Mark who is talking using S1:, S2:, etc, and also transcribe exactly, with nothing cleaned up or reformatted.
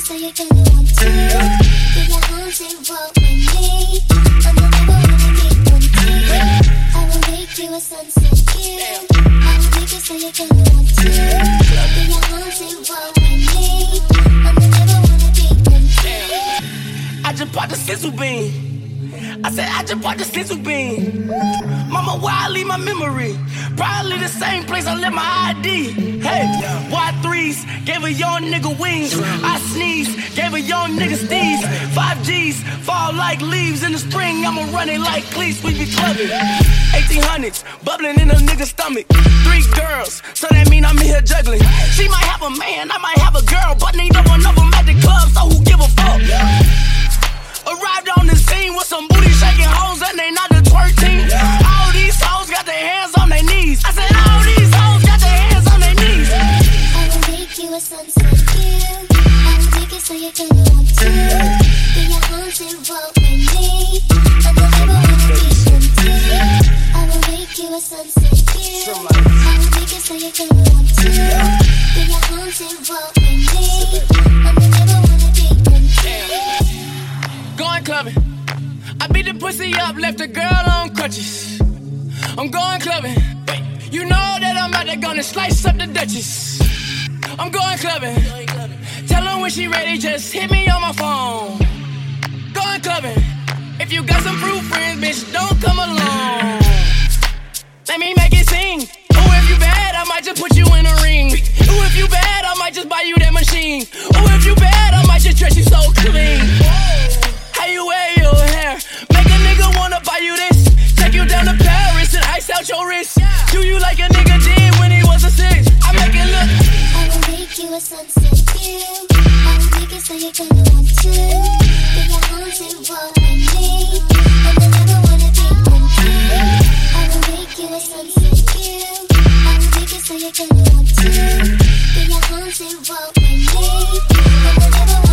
S1: so you're gonna want to. Be your haunting walk with me. I'm the never wanna be one too. I will make you a sunset view. I will make you so you're gonna want to. Be your haunting walk with me. I'm the never wanna be one too.
S2: I just bought the sizzle bean. I said I just bought the sizzle bean. Mama, where I leave my memory? Probably the same place I left my I D. Hey, Y threes gave a young nigga wings. I sneeze, gave a young nigga steez. Five G's fall like leaves in the spring. I'ma run it like cleats, we be clubbing. eighteen hundreds bubbling in a nigga's stomach. Three girls, so that mean I'm in here juggling. She might have a man, I might have a girl, but neither one of them at the club, so who give a fuck? Arrived on the scene with some booty shaking hoes and they not the twerk team. All these hoes got their hands on their knees. I said all these hoes got their hands on their knees.
S1: I will make you a sunset view. I will make it so you're gonna want to. Be your haunting walk with me. I'm the never wanna be one too. I will make you a sunset view. I will make it so you're gonna want to. Be your haunting walk with me. I'm the never wanna be one too.
S2: Going clubbing. I beat the pussy up, left the girl on crutches. I'm going clubbing. You know that I'm out there gonna slice up the Duchess. I'm going clubbing. Tell her when she ready, just hit me on my phone. Going clubbing. If you got some fruit friends, bitch, don't come along. Let me make it sing. Oh, if you bad, I might just put you in a ring. Oh, if you bad, I might just buy you that machine. Oh, if you bad, I might just dress you so clean. How you wear your hair? Make a nigga wanna buy you this. Take you down to Paris and ice out your wrist. Do you like a nigga did when he was a six? I make it look.
S1: I will make you a sunset view. I will make it so you're gonna want to. Be your haunting walk with me. I'm the never wanna be one too. I will make you a sunset view. I will make it so you're gonna want to. Be your haunting walk with me. I'm the never